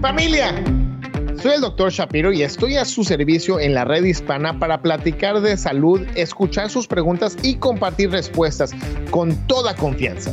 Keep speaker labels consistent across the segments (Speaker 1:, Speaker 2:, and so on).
Speaker 1: Familia, soy el Dr. Shapiro y estoy a su servicio en la red hispana para platicar de salud, escuchar sus preguntas y compartir respuestas con toda confianza.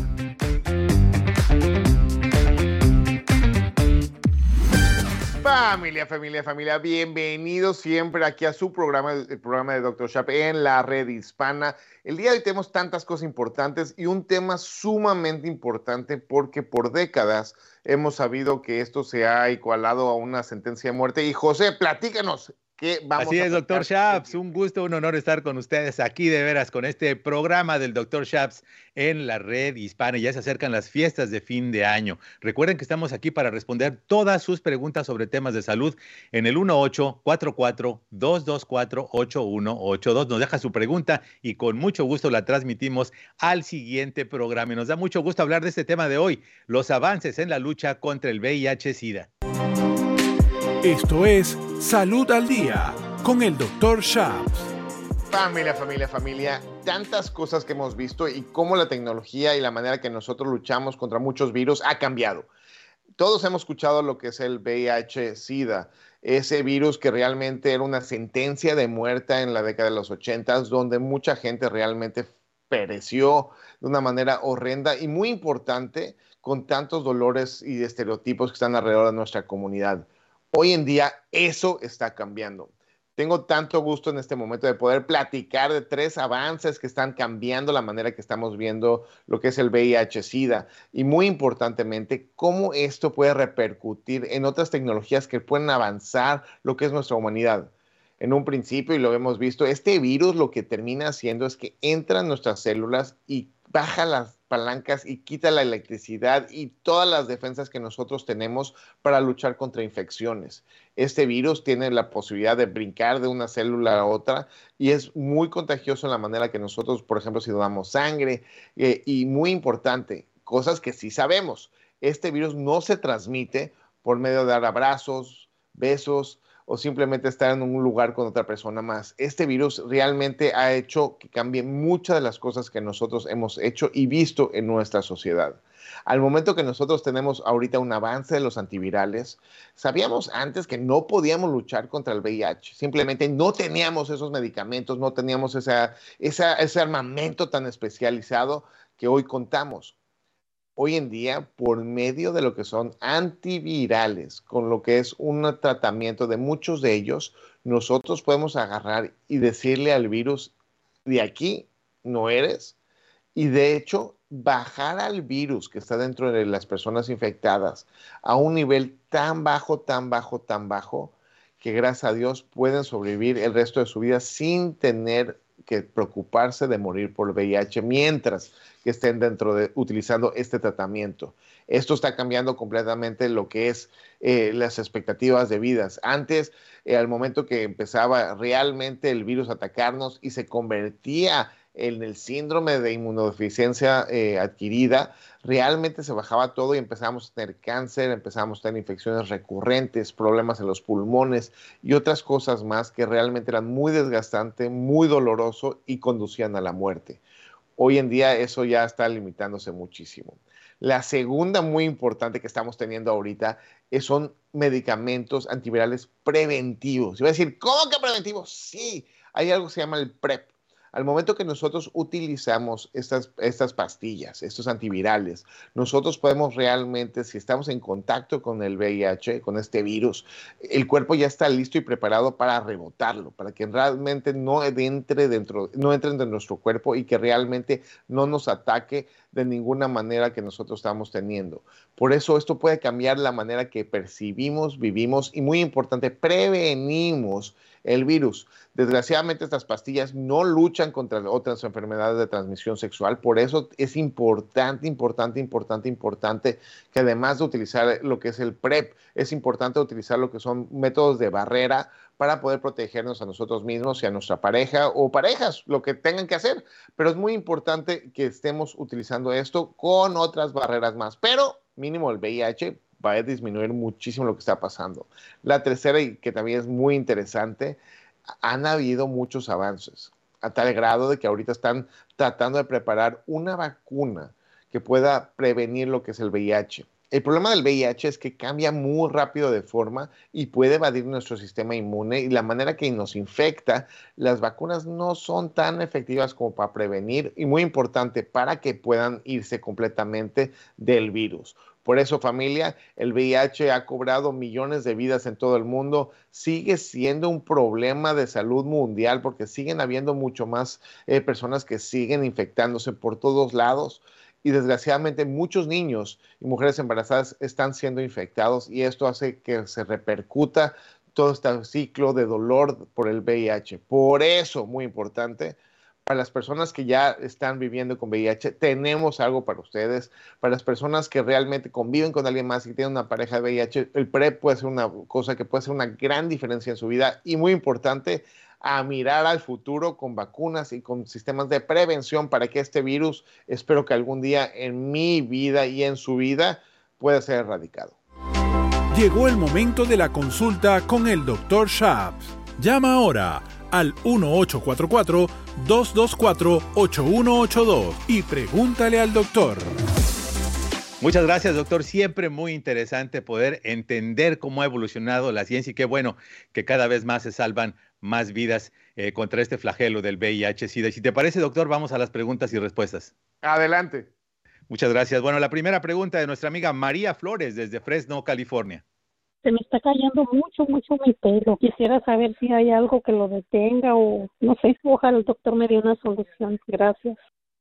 Speaker 1: Familia, bienvenidos siempre aquí a su programa, el programa de Dr. Shap en la red hispana. El día de hoy tenemos tantas cosas importantes y un tema sumamente importante porque por décadas hemos sabido que esto se ha igualado a una sentencia de muerte. Y José, platícanos.
Speaker 2: Así es, Dr. Shaps, un gusto, un honor estar con ustedes aquí de veras con este programa del Dr. Shaps en la red hispana. Ya se acercan las fiestas de fin de año. Recuerden que estamos aquí para responder todas sus preguntas sobre temas de salud en el 1844-224-8182. Nos deja su pregunta y con mucho gusto la transmitimos al siguiente programa. Y nos da mucho gusto hablar de este tema de hoy, los avances en la lucha contra el VIH-Sida.
Speaker 3: Esto es Salud al Día con el Dr. Shaps.
Speaker 1: Familia, tantas cosas que hemos visto y cómo la tecnología y la manera que nosotros luchamos contra muchos virus ha cambiado. Todos hemos escuchado lo que es el VIH-Sida, ese virus que realmente era una sentencia de muerte en la década de los 80, donde mucha gente realmente pereció de una manera horrenda y muy importante, con tantos dolores y estereotipos que están alrededor de nuestra comunidad. Hoy en día eso está cambiando. Tengo tanto gusto en este momento de poder platicar de 3 avances que están cambiando la manera que estamos viendo lo que es el VIH-Sida y muy importantemente cómo esto puede repercutir en otras tecnologías que pueden avanzar lo que es nuestra humanidad. En un principio, y lo hemos visto, este virus lo que termina haciendo es que entra en nuestras células y baja las palancas y quita la electricidad y todas las defensas que nosotros tenemos para luchar contra infecciones. Este virus tiene la posibilidad de brincar de una célula a otra y es muy contagioso en la manera que nosotros, por ejemplo, si donamos sangre y muy importante, cosas que sí sabemos, este virus no se transmite por medio de dar abrazos, besos, o simplemente estar en un lugar con otra persona más. Este virus realmente ha hecho que cambie muchas de las cosas que nosotros hemos hecho y visto en nuestra sociedad. Al momento que nosotros tenemos ahorita un avance de los antivirales, sabíamos antes que no podíamos luchar contra el VIH. Simplemente no teníamos esos medicamentos, no teníamos ese armamento tan especializado que hoy contamos. Hoy en día, por medio de lo que son antivirales, con lo que es un tratamiento de muchos de ellos, nosotros podemos agarrar y decirle al virus, de aquí no eres, y de hecho, bajar al virus que está dentro de las personas infectadas a un nivel tan bajo, que gracias a Dios pueden sobrevivir el resto de su vida sin tener que preocuparse de morir por VIH mientras que estén utilizando este tratamiento. Esto está cambiando completamente lo que es las expectativas de vidas. Antes, al momento que empezaba realmente el virus a atacarnos y se convertía en el síndrome de inmunodeficiencia adquirida, realmente se bajaba todo y empezábamos a tener cáncer, empezábamos a tener infecciones recurrentes, problemas en los pulmones y otras cosas más que realmente eran muy desgastantes, muy doloroso y conducían a la muerte. Hoy en día eso ya está limitándose muchísimo. La segunda muy importante que estamos teniendo ahorita son medicamentos antivirales preventivos. Y voy a decir, ¿cómo que preventivos? Sí, hay algo que se llama el PrEP. Al momento que nosotros utilizamos estas pastillas, estos antivirales, nosotros podemos realmente, si estamos en contacto con el VIH, con este virus, el cuerpo ya está listo y preparado para rebotarlo, para que realmente no entre dentro de nuestro cuerpo y que realmente no nos ataque de ninguna manera que nosotros estamos teniendo. Por eso esto puede cambiar la manera que percibimos, vivimos y muy importante, prevenimos el virus. Desgraciadamente estas pastillas no luchan contra otras enfermedades de transmisión sexual, por eso es importante que además de utilizar lo que es el PrEP, es importante utilizar lo que son métodos de barrera para poder protegernos a nosotros mismos y a nuestra pareja o parejas, lo que tengan que hacer, pero es muy importante que estemos utilizando esto con otras barreras más, pero mínimo el VIH va a disminuir muchísimo lo que está pasando. La tercera, y que también es muy interesante, han habido muchos avances, a tal grado de que ahorita están tratando de preparar una vacuna que pueda prevenir lo que es el VIH. El problema del VIH es que cambia muy rápido de forma y puede evadir nuestro sistema inmune y la manera que nos infecta, las vacunas no son tan efectivas como para prevenir y muy importante para que puedan irse completamente del virus. Por eso, familia, el VIH ha cobrado millones de vidas en todo el mundo, sigue siendo un problema de salud mundial porque siguen habiendo mucho más personas que siguen infectándose por todos lados y desgraciadamente muchos niños y mujeres embarazadas están siendo infectados y esto hace que se repercuta todo este ciclo de dolor por el VIH. Por eso, muy importante, para las personas que ya están viviendo con VIH, tenemos algo para ustedes. Para las personas que realmente conviven con alguien más y tienen una pareja de VIH, el PrEP puede ser una cosa que puede hacer una gran diferencia en su vida y muy importante, a mirar al futuro con vacunas y con sistemas de prevención para que este virus, espero que algún día en mi vida y en su vida, pueda ser erradicado.
Speaker 3: Llegó el momento de la consulta con el Dr. Shaps. Llama ahora al 1-844-224-8182 y pregúntale al doctor.
Speaker 2: Muchas gracias, doctor. Siempre muy interesante poder entender cómo ha evolucionado la ciencia y qué bueno que cada vez más se salvan más vidas contra este flagelo del VIH-Sida. Y si te parece, doctor, vamos a las preguntas y respuestas.
Speaker 1: Adelante.
Speaker 2: Muchas gracias. Bueno, la primera pregunta de nuestra amiga María Flores desde Fresno, California.
Speaker 4: Se me está cayendo mucho mi pelo. Quisiera saber si hay algo que lo detenga o no sé. Ojalá el doctor me dé una solución. Gracias.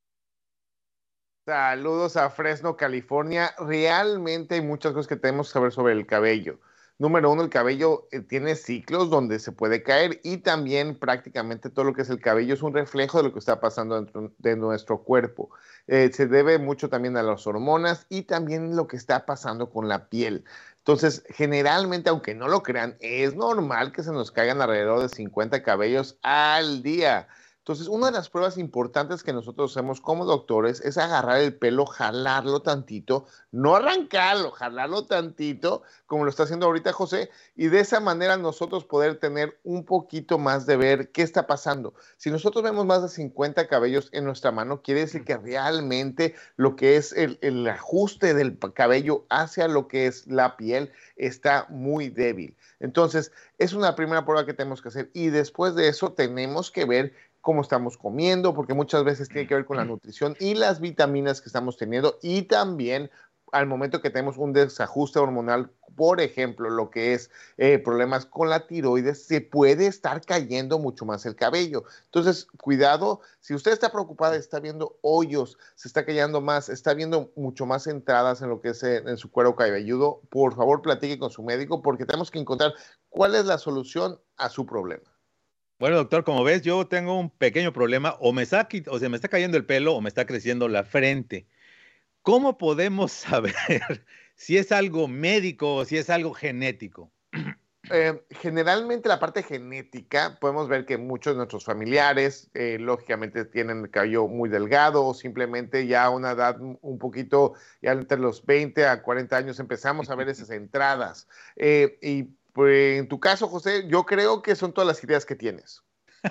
Speaker 1: Saludos a Fresno, California. Realmente hay muchas cosas que tenemos que saber sobre el cabello. Número uno, el cabello tiene ciclos donde se puede caer y también prácticamente todo lo que es el cabello es un reflejo de lo que está pasando dentro de nuestro cuerpo. Se debe mucho también a las hormonas y también lo que está pasando con la piel. Entonces, generalmente, aunque no lo crean, es normal que se nos caigan alrededor de 50 cabellos al día. Entonces, una de las pruebas importantes que nosotros hacemos como doctores es agarrar el pelo, jalarlo tantito, no arrancarlo, jalarlo tantito, como lo está haciendo ahorita José, y de esa manera nosotros poder tener un poquito más de ver qué está pasando. Si nosotros vemos más de 50 cabellos en nuestra mano, quiere decir que realmente lo que es el ajuste del cabello hacia lo que es la piel está muy débil. Entonces, es una primera prueba que tenemos que hacer y después de eso tenemos que ver cómo estamos comiendo, porque muchas veces tiene que ver con la nutrición y las vitaminas que estamos teniendo y también al momento que tenemos un desajuste hormonal, por ejemplo, lo que es problemas con la tiroides, se puede estar cayendo mucho más el cabello. Entonces, cuidado, si usted está preocupada, está viendo hoyos, se está cayendo más, está viendo mucho más entradas en lo que es en su cuero cabelludo, por favor, platique con su médico porque tenemos que encontrar cuál es la solución a su problema.
Speaker 2: Bueno, doctor, como ves, yo tengo un pequeño problema, o se me está cayendo el pelo o me está creciendo la frente. ¿Cómo podemos saber si es algo médico o si es algo genético?
Speaker 1: Generalmente la parte genética, podemos ver que muchos de nuestros familiares, lógicamente, tienen el cabello muy delgado o simplemente ya a una edad un poquito, ya entre los 20 a 40 años empezamos a ver esas entradas. Y pues, en tu caso, José, yo creo que son todas las ideas que tienes.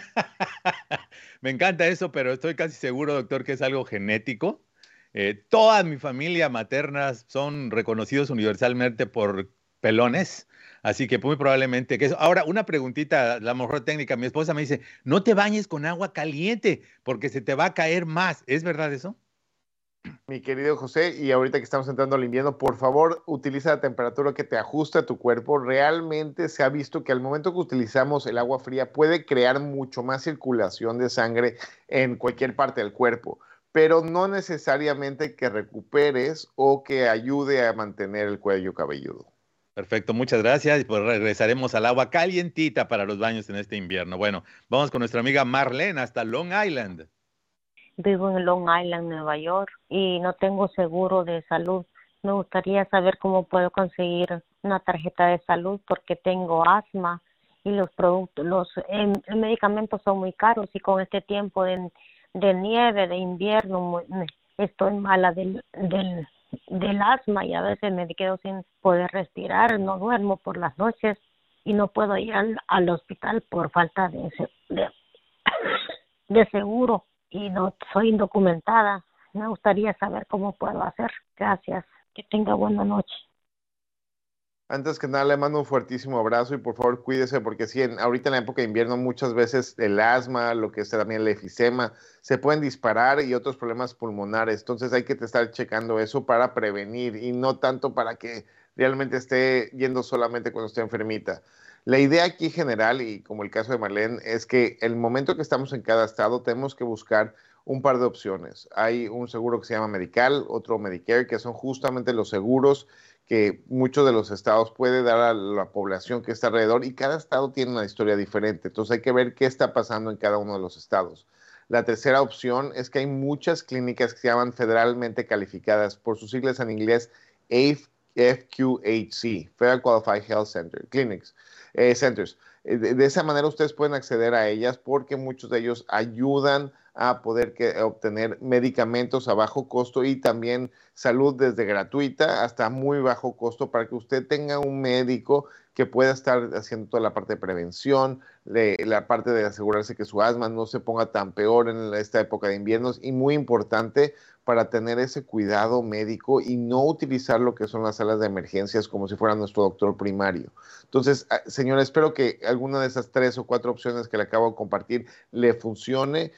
Speaker 2: Me encanta eso, pero estoy casi seguro, doctor, que es algo genético. Toda mi familia materna son reconocidos universalmente por pelones, así que muy probablemente que eso. Ahora, una preguntita, la mejor técnica. Mi esposa me dice, no te bañes con agua caliente porque se te va a caer más. ¿Es verdad eso?
Speaker 1: Mi querido José, y ahorita que estamos entrando al invierno, por favor, utiliza la temperatura que te ajuste a tu cuerpo. Realmente se ha visto que al momento que utilizamos el agua fría puede crear mucho más circulación de sangre en cualquier parte del cuerpo, pero no necesariamente que recuperes o que ayude a mantener el cuello cabelludo.
Speaker 2: Perfecto, muchas gracias. Pues regresaremos al agua calientita para los baños en este invierno. Bueno, vamos con nuestra amiga Marlene hasta Long Island.
Speaker 5: Vivo en Long Island, Nueva York, y no tengo seguro de salud. Me gustaría saber cómo puedo conseguir una tarjeta de salud porque tengo asma y los productos, los medicamentos son muy caros y con este tiempo de nieve, de invierno, estoy mala del asma y a veces me quedo sin poder respirar, no duermo por las noches y no puedo ir al hospital por falta de seguro. Y no soy indocumentada. Me gustaría saber cómo puedo hacer. Gracias. Que tenga buena noche.
Speaker 1: Antes que nada, le mando un fuertísimo abrazo y por favor cuídese porque sí, ahorita en la época de invierno muchas veces el asma, lo que es también el efisema, se pueden disparar y otros problemas pulmonares. Entonces hay que estar checando eso para prevenir y no tanto para que realmente esté yendo solamente cuando esté enfermita. La idea aquí general, y como el caso de Marlene, es que el momento que estamos en cada estado tenemos que buscar un par de opciones. Hay un seguro que se llama Medical, otro Medicare, que son justamente los seguros que muchos de los estados puede dar a la población que está alrededor y cada estado tiene una historia diferente. Entonces hay que ver qué está pasando en cada uno de los estados. La tercera opción es que hay muchas clínicas que se llaman federalmente calificadas, por sus siglas en inglés, FQHC, Federal Qualified Health Center, Clinics, Centers. De esa manera ustedes pueden acceder a ellas porque muchos de ellos ayudan a poder obtener medicamentos a bajo costo y también salud desde gratuita hasta muy bajo costo para que usted tenga un médico que pueda estar haciendo toda la parte de prevención, la parte de asegurarse que su asma no se ponga tan peor en esta época de inviernos y muy importante para tener ese cuidado médico y no utilizar lo que son las salas de emergencias como si fuera nuestro doctor primario. Entonces, señora, espero que alguna de esas 3 o 4 opciones que le acabo de compartir le funcione.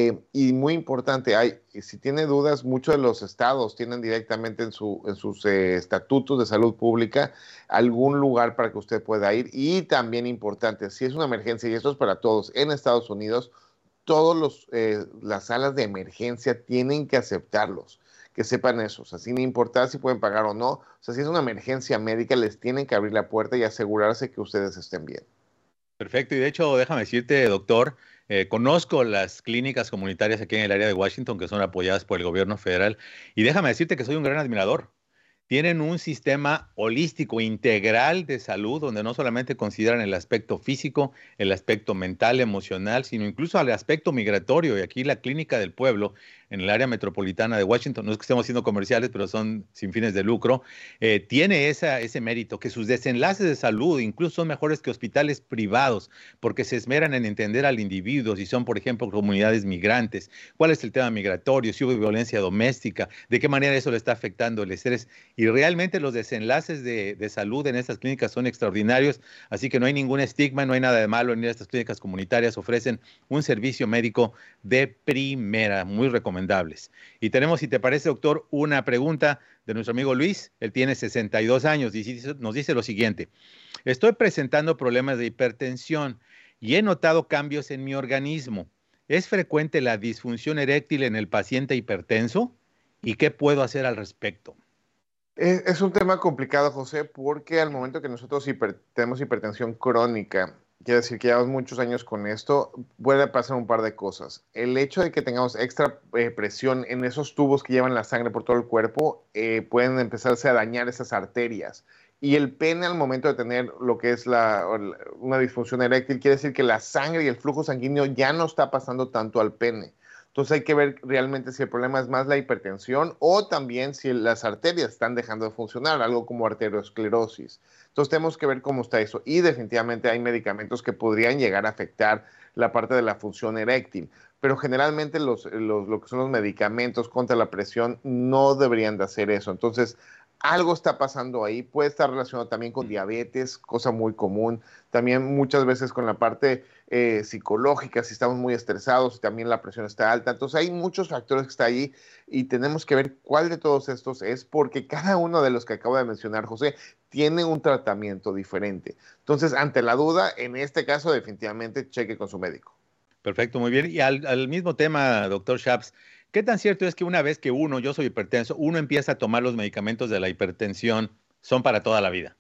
Speaker 1: Y muy importante, si tiene dudas, muchos de los estados tienen directamente en sus estatutos de salud pública algún lugar para que usted pueda ir. Y también importante, si es una emergencia, y esto es para todos, en Estados Unidos, todas las salas de emergencia tienen que aceptarlos, que sepan eso, o sea, sin importar si pueden pagar o no, o sea, si es una emergencia médica, les tienen que abrir la puerta y asegurarse que ustedes estén bien.
Speaker 2: Perfecto, y de hecho, déjame decirte, doctor, conozco las clínicas comunitarias aquí en el área de Washington que son apoyadas por el gobierno federal, y déjame decirte que soy un gran admirador. Tienen un sistema holístico, integral de salud, donde no solamente consideran el aspecto físico, el aspecto mental, emocional, sino incluso el aspecto migratorio. Y aquí la Clínica del Pueblo, en el área metropolitana de Washington, no es que estemos haciendo comerciales, pero son sin fines de lucro, tiene ese mérito, que sus desenlaces de salud incluso son mejores que hospitales privados, porque se esmeran en entender al individuo, si son, por ejemplo, comunidades migrantes, cuál es el tema migratorio, si hubo violencia doméstica, de qué manera eso le está afectando el estrés. Y realmente los desenlaces de salud en estas clínicas son extraordinarios, así que no hay ningún estigma, no hay nada de malo en ir a estas clínicas comunitarias, ofrecen un servicio médico de primera, muy recomendables. Y tenemos, si te parece, doctor, una pregunta de nuestro amigo Luis. Él tiene 62 años y nos dice lo siguiente: estoy presentando problemas de hipertensión y he notado cambios en mi organismo. ¿Es frecuente la disfunción eréctil en el paciente hipertenso? ¿Y qué puedo hacer al respecto?
Speaker 1: Es un tema complicado, José, porque al momento que nosotros tenemos hipertensión crónica, quiere decir que llevamos muchos años con esto, puede pasar un par de cosas. El hecho de que tengamos extra presión en esos tubos que llevan la sangre por todo el cuerpo, pueden empezarse a dañar esas arterias. Y el pene al momento de tener lo que es una disfunción eréctil, quiere decir que la sangre y el flujo sanguíneo ya no está pasando tanto al pene. Entonces hay que ver realmente si el problema es más la hipertensión o también si las arterias están dejando de funcionar, algo como arteriosclerosis. Entonces tenemos que ver cómo está eso. Y definitivamente hay medicamentos que podrían llegar a afectar la parte de la función eréctil. Pero generalmente lo que son los medicamentos contra la presión no deberían de hacer eso. Entonces algo está pasando ahí. Puede estar relacionado también con diabetes, cosa muy común. También muchas veces con la parte psicológica, si estamos muy estresados, también la presión está alta. Entonces hay muchos factores que están ahí y tenemos que ver cuál de todos estos es, porque cada uno de los que acabo de mencionar, José, tiene un tratamiento diferente. Entonces, ante la duda, en este caso, definitivamente cheque con su médico.
Speaker 2: Perfecto, muy bien. Y al mismo tema, doctor Shaps, ¿qué tan cierto es que una vez que yo soy hipertenso, uno empieza a tomar los medicamentos de la hipertensión, son para toda la vida?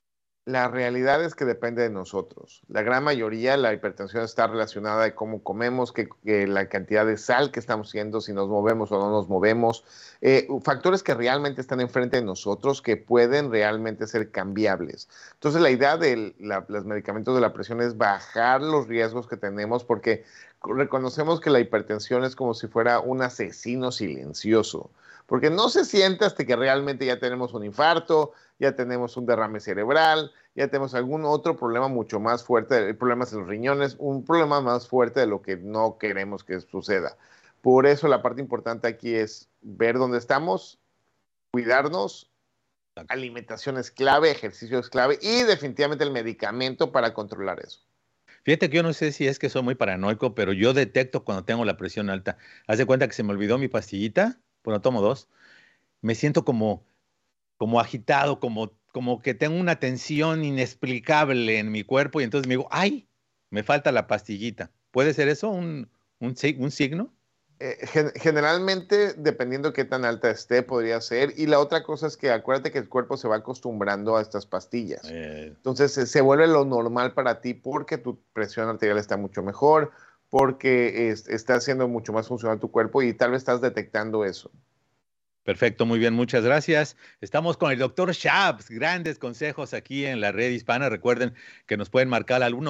Speaker 1: La realidad es que depende de nosotros. La gran mayoría, la hipertensión está relacionada de cómo comemos, que la cantidad de sal que estamos haciendo, si nos movemos o no nos movemos. Factores que realmente están enfrente de nosotros que pueden realmente ser cambiables. Entonces, la idea de los medicamentos de la presión es bajar los riesgos que tenemos porque reconocemos que la hipertensión es como si fuera un asesino silencioso. Porque no se siente hasta que realmente ya tenemos un infarto, ya tenemos un derrame cerebral, ya tenemos algún otro problema mucho más fuerte, problemas en los riñones, un problema más fuerte de lo que no queremos que suceda. Por eso la parte importante aquí es ver dónde estamos, cuidarnos Alimentación es clave, ejercicio es clave y definitivamente el medicamento para controlar eso.
Speaker 2: Fíjate que yo no sé si es que soy muy paranoico, pero yo detecto cuando tengo la presión alta. Haz de cuenta que se me olvidó mi pastillita, bueno, tomo dos, me siento como agitado, como que tengo una tensión inexplicable en mi cuerpo y entonces me digo, ¡ay! Me falta la pastillita. ¿Puede ser eso un signo?
Speaker 1: Generalmente, dependiendo qué tan alta esté, podría ser. Y la otra cosa es que acuérdate que el cuerpo se va acostumbrando a estas pastillas. Entonces se vuelve lo normal para ti porque tu presión arterial está mucho mejor, porque está haciendo mucho más funcional tu cuerpo y tal vez estás detectando eso.
Speaker 2: Perfecto, muy bien, muchas gracias. Estamos con el doctor Shaps, grandes consejos aquí en la red hispana. Recuerden que nos pueden marcar al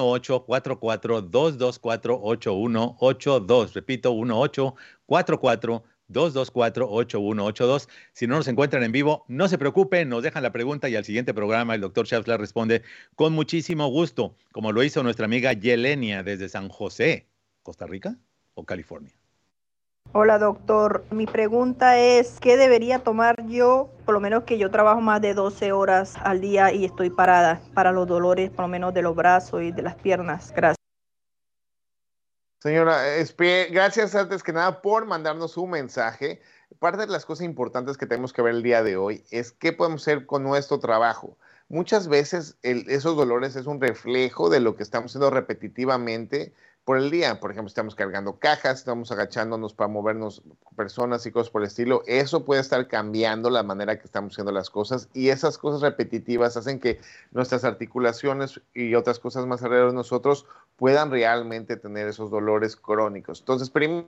Speaker 2: 1844-224-8182. Repito, 1844-224-8182. Si no nos encuentran en vivo, no se preocupen, nos dejan la pregunta y al siguiente programa el doctor Shaps la responde con muchísimo gusto, como lo hizo nuestra amiga Yelenia desde San José, Costa Rica o California.
Speaker 6: Hola doctor, mi pregunta es, ¿qué debería tomar yo, por lo menos que yo trabajo más de 12 horas al día y estoy parada, para los dolores por lo menos de los brazos y de las piernas? Gracias.
Speaker 1: Señora, gracias antes que nada por mandarnos un mensaje. Parte de las cosas importantes que tenemos que ver el día de hoy es qué podemos hacer con nuestro trabajo. Muchas veces esos dolores es un reflejo de lo que estamos haciendo repetitivamente por el día. Por ejemplo, estamos cargando cajas, estamos agachándonos para movernos personas y cosas por el estilo. Eso puede estar cambiando la manera que estamos haciendo las cosas y esas cosas repetitivas hacen que nuestras articulaciones y otras cosas más alrededor de nosotros puedan realmente tener esos dolores crónicos. Entonces, primero,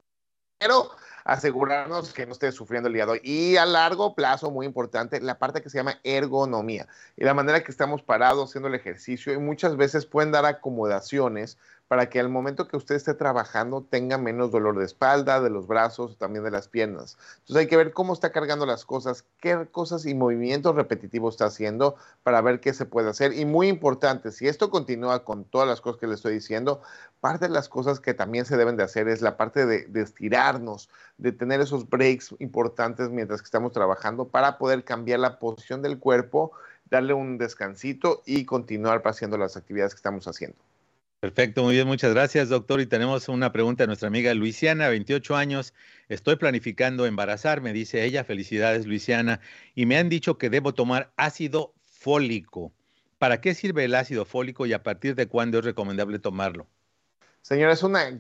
Speaker 1: asegurarnos que no esté sufriendo el día de hoy. Y a largo plazo, muy importante, la parte que se llama ergonomía y la manera que estamos parados haciendo el ejercicio y muchas veces pueden dar acomodaciones para que al momento que usted esté trabajando tenga menos dolor de espalda, de los brazos, también de las piernas. Entonces hay que ver cómo está cargando las cosas, qué cosas y movimientos repetitivos está haciendo para ver qué se puede hacer. Y muy importante, si esto continúa con todas las cosas que le estoy diciendo, parte de las cosas que también se deben de hacer es la parte de estirarnos, de tener esos breaks importantes mientras que estamos trabajando para poder cambiar la posición del cuerpo, darle un descansito y continuar haciendo las actividades que estamos haciendo.
Speaker 2: Perfecto, muy bien, muchas gracias, doctor. Y tenemos una pregunta de nuestra amiga Luisiana, 28 años. Estoy planificando embarazarme, dice ella. Felicidades, Luisiana. Y me han dicho que debo tomar ácido fólico. ¿Para qué sirve el ácido fólico y a partir de cuándo es recomendable tomarlo?
Speaker 1: Señora, es una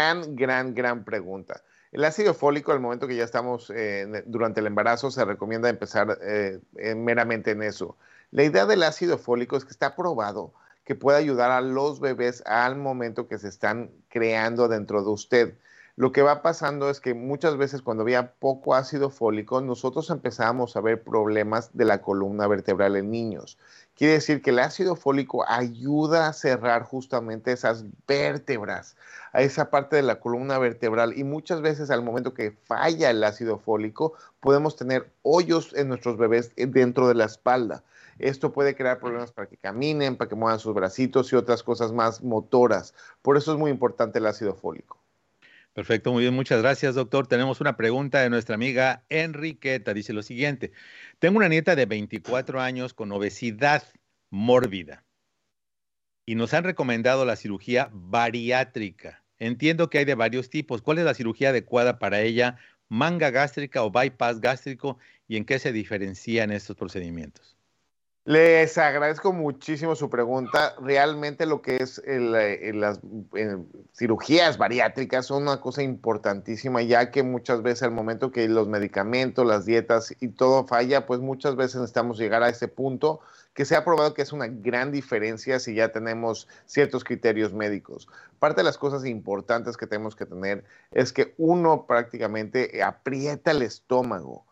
Speaker 1: gran pregunta. El ácido fólico, al momento que ya estamos durante el embarazo, se recomienda empezar meramente en eso. La idea del ácido fólico es que está probado que puede ayudar a los bebés al momento que se están creando dentro de usted. Lo que va pasando es que muchas veces cuando había poco ácido fólico, nosotros empezamos a ver problemas de la columna vertebral en niños. Quiere decir que el ácido fólico ayuda a cerrar justamente esas vértebras, a esa parte de la columna vertebral. Y muchas veces al momento que falla el ácido fólico, podemos tener hoyos en nuestros bebés dentro de la espalda. Esto puede crear problemas para que caminen, para que muevan sus bracitos y otras cosas más motoras. Por eso es muy importante el ácido fólico.
Speaker 2: Perfecto, muy bien, muchas gracias, doctor. Tenemos una pregunta de nuestra amiga Enriqueta. Dice lo siguiente: tengo una nieta de 24 años con obesidad mórbida y nos han recomendado la cirugía bariátrica. Entiendo que hay de varios tipos. ¿Cuál es la cirugía adecuada para ella? ¿Manga gástrica o bypass gástrico? ¿Y en qué se diferencian estos procedimientos?
Speaker 1: Les agradezco muchísimo su pregunta. Realmente lo que es las cirugías bariátricas son una cosa importantísima, ya que muchas veces al momento que los medicamentos, las dietas y todo falla, pues muchas veces necesitamos llegar a ese punto que se ha probado que es una gran diferencia si ya tenemos ciertos criterios médicos. Parte de las cosas importantes que tenemos que tener es que uno prácticamente aprieta el estómago.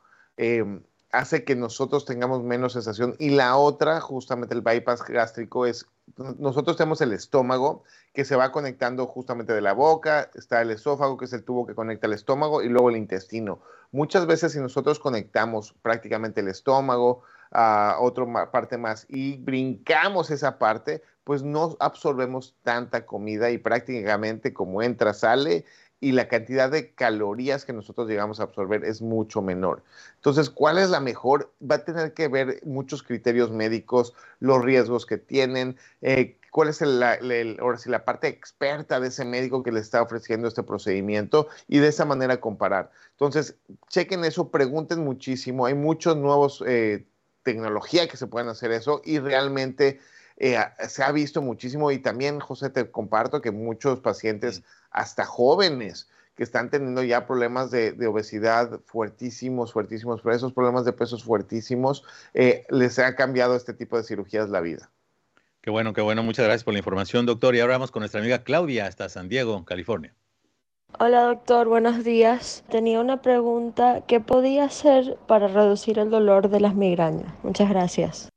Speaker 1: Hace que nosotros tengamos menos sensación. Y la otra, justamente el bypass gástrico, es nosotros tenemos el estómago que se va conectando justamente de la boca, está el esófago, que es el tubo que conecta el estómago, y luego el intestino. Muchas veces si nosotros conectamos prácticamente el estómago a otra parte más y brincamos esa parte, pues no absorbemos tanta comida y prácticamente como entra, sale y la cantidad de calorías que nosotros llegamos a absorber es mucho menor. Entonces, ¿cuál es la mejor? Va a tener que ver muchos criterios médicos, los riesgos que tienen, cuál es ahora sí, la parte experta de ese médico que le está ofreciendo este procedimiento y de esa manera comparar. Entonces, chequen eso, pregunten muchísimo. Hay muchos nuevos tecnología que se pueden hacer eso y realmente se ha visto muchísimo. Y también, José, te comparto que muchos pacientes, hasta jóvenes, que están teniendo ya problemas de obesidad fuertísimos, pero esos problemas de pesos fuertísimos, les ha cambiado este tipo de cirugías la vida.
Speaker 2: Qué bueno, qué bueno. Muchas gracias por la información, doctor. Y ahora vamos con nuestra amiga Claudia hasta San Diego, California.
Speaker 7: Hola doctor, buenos días. Tenía una pregunta. ¿Qué podía hacer para reducir el dolor de las migrañas? Muchas gracias.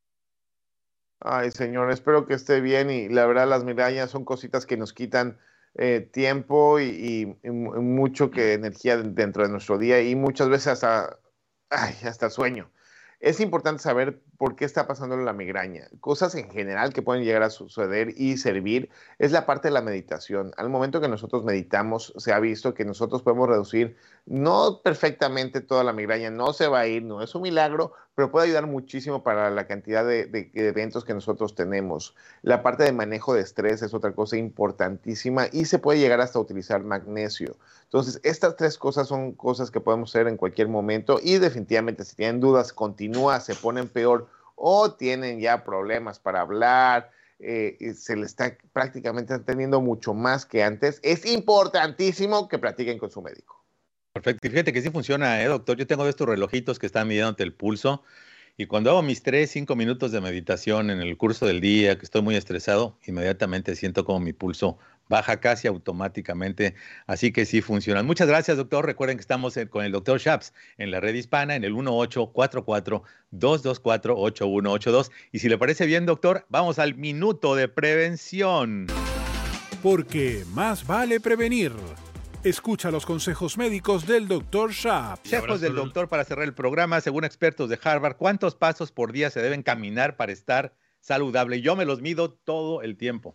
Speaker 1: Ay, señor, espero que esté bien y la verdad las migrañas son cositas que nos quitan tiempo y mucho energía dentro de nuestro día y muchas veces hasta sueño. Es importante saber por qué está pasando la migraña. Cosas en general que pueden llegar a suceder y servir es la parte de la meditación. Al momento que nosotros meditamos, se ha visto que nosotros podemos reducir, no perfectamente toda la migraña, no se va a ir, no es un milagro, pero puede ayudar muchísimo para la cantidad de eventos que nosotros tenemos. La parte de manejo de estrés es otra cosa importantísima y se puede llegar hasta utilizar magnesio. Entonces, estas tres cosas son cosas que podemos hacer en cualquier momento y definitivamente si tienen dudas, continúa, se ponen peor o tienen ya problemas para hablar, se les está prácticamente teniendo mucho más que antes. Es importantísimo que platiquen con su médico.
Speaker 2: Perfecto. Y fíjate que sí funciona, doctor. Yo tengo de estos relojitos que están midiéndote el pulso y cuando hago mis 3-5 minutos de meditación en el curso del día, que estoy muy estresado, inmediatamente siento como mi pulso baja casi automáticamente. Así que sí funcionan. Muchas gracias, doctor. Recuerden que estamos con el doctor Shaps en la red hispana en el 1844-224-8182. Y si le parece bien, doctor, vamos al minuto de prevención.
Speaker 3: Porque más vale prevenir. Escucha los consejos médicos del Dr. Shaps.
Speaker 2: Consejos del doctor para cerrar el programa. Según expertos de Harvard, ¿cuántos pasos por día se deben caminar para estar saludable? Yo me los mido todo el tiempo.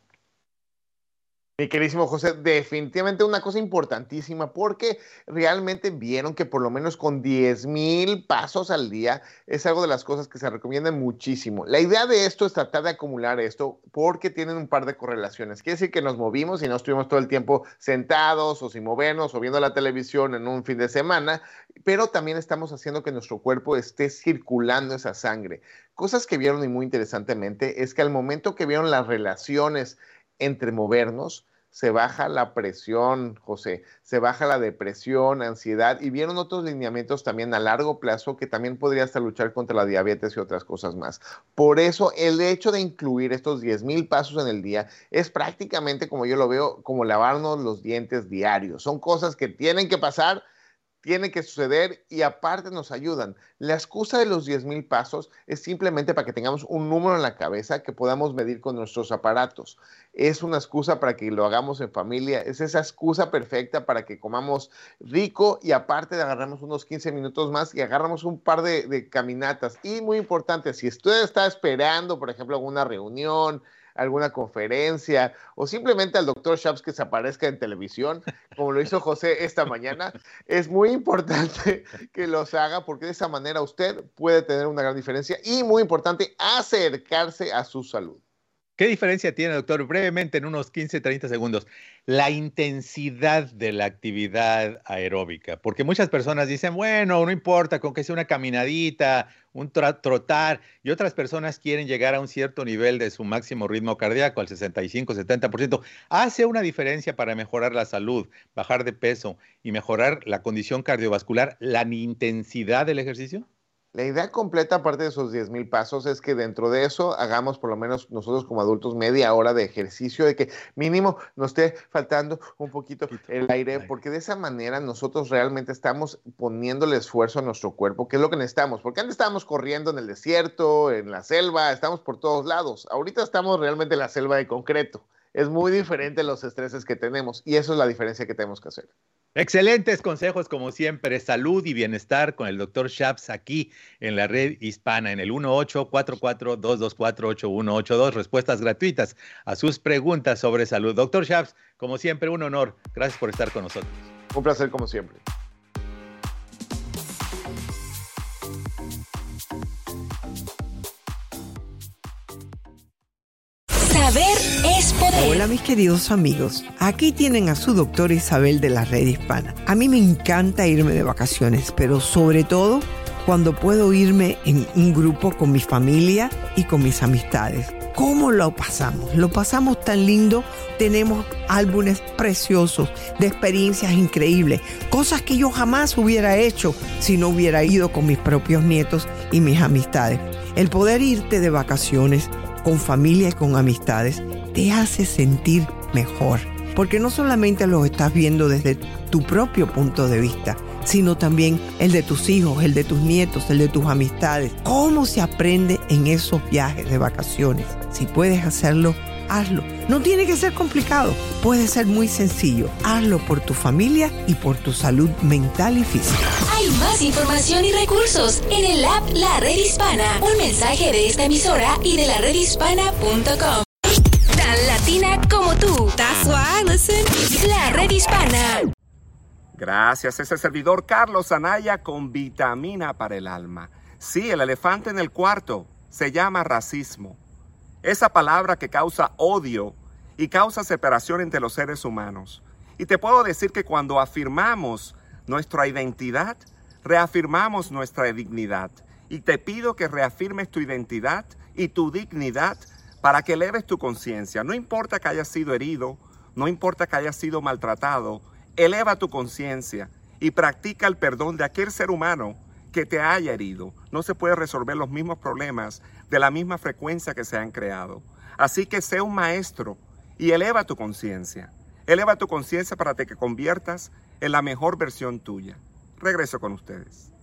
Speaker 1: Mi queridísimo José, definitivamente una cosa importantísima porque realmente vieron que por lo menos con 10,000 pasos al día es algo de las cosas que se recomiendan muchísimo. La idea de esto es tratar de acumular esto porque tienen un par de correlaciones. Quiere decir que nos movimos y no estuvimos todo el tiempo sentados o sin movernos o viendo la televisión en un fin de semana, pero también estamos haciendo que nuestro cuerpo esté circulando esa sangre. Cosas que vieron y muy interesantemente es que al momento que vieron las relaciones entre movernos, se baja la presión, José, se baja la depresión, ansiedad y vieron otros lineamientos también a largo plazo que también podría hasta luchar contra la diabetes y otras cosas más. Por eso el hecho de incluir estos 10,000 pasos en el día es prácticamente, como yo lo veo, como lavarnos los dientes diarios. Son cosas que tienen que pasar, tiene que suceder y aparte nos ayudan. La excusa de los 10,000 pasos es simplemente para que tengamos un número en la cabeza que podamos medir con nuestros aparatos. Es una excusa para que lo hagamos en familia, es esa excusa perfecta para que comamos rico y aparte agarramos unos 15 minutos más y agarramos un par de caminatas. Y muy importante, si usted está esperando, por ejemplo, alguna reunión, alguna conferencia o simplemente al doctor Shaps que se aparezca en televisión, como lo hizo José esta mañana, es muy importante que los haga porque de esa manera usted puede tener una gran diferencia y muy importante, acercarse a su salud.
Speaker 2: ¿Qué diferencia tiene, doctor? Brevemente, en unos 15-30 segundos, la intensidad de la actividad aeróbica. Porque muchas personas dicen, bueno, no importa, con que sea una caminadita, un trotar, y otras personas quieren llegar a un cierto nivel de su máximo ritmo cardíaco, al 65-70%. ¿Hace una diferencia para mejorar la salud, bajar de peso y mejorar la condición cardiovascular, la intensidad del ejercicio?
Speaker 1: La idea completa, aparte de esos 10,000 pasos, es que dentro de eso hagamos por lo menos nosotros como adultos media hora de ejercicio, de que mínimo nos esté faltando un poquito el aire, porque de esa manera nosotros realmente estamos poniéndole esfuerzo a nuestro cuerpo, que es lo que necesitamos, porque antes estábamos corriendo en el desierto, en la selva, estamos por todos lados. Ahorita estamos realmente en la selva de concreto. Es muy diferente los estreses que tenemos y eso es la diferencia que tenemos que hacer.
Speaker 2: Excelentes consejos, como siempre. Salud y bienestar con el Dr. Shaps aquí en la red hispana, en el 1844-224-8182. Respuestas gratuitas a sus preguntas sobre salud. Dr. Shaps, como siempre, un honor. Gracias por estar con nosotros.
Speaker 1: Un placer, como siempre.
Speaker 8: Saber es poder.
Speaker 9: Hola mis queridos amigos, aquí tienen a su doctora Isabel de la Red Hispana. A mí me encanta irme de vacaciones, pero sobre todo cuando puedo irme en un grupo con mi familia y con mis amistades. ¿Cómo lo pasamos? Lo pasamos tan lindo, tenemos álbumes preciosos de experiencias increíbles, cosas que yo jamás hubiera hecho si no hubiera ido con mis propios nietos y mis amistades. El poder irte de vacaciones con familia y con amistades, te hace sentir mejor. Porque no solamente los estás viendo desde tu propio punto de vista, sino también el de tus hijos, el de tus nietos, el de tus amistades. ¿Cómo se aprende en esos viajes de vacaciones? Si puedes hacerlo, hazlo. No tiene que ser complicado, puede ser muy sencillo. Hazlo por tu familia y por tu salud mental y física.
Speaker 8: Hay más información y recursos en el app La Red Hispana. Un mensaje de esta emisora y de laredhispana.com. Tan latina como tú. That's why I listen. La Red Hispana.
Speaker 10: Gracias, ese servidor Carlos Anaya con vitamina para el alma. Sí, el elefante en el cuarto se llama racismo. Esa palabra que causa odio y causa separación entre los seres humanos. Y te puedo decir que cuando afirmamos nuestra identidad, reafirmamos nuestra dignidad. Y te pido que reafirmes tu identidad y tu dignidad para que eleves tu conciencia. No importa que hayas sido herido, no importa que hayas sido maltratado, eleva tu conciencia y practica el perdón de aquel ser humano que te haya herido. No se puede resolver los mismos problemas de la misma frecuencia que se han creado. Así que sé un maestro y eleva tu conciencia. Eleva tu conciencia para que te conviertas en la mejor versión tuya. Regreso con ustedes.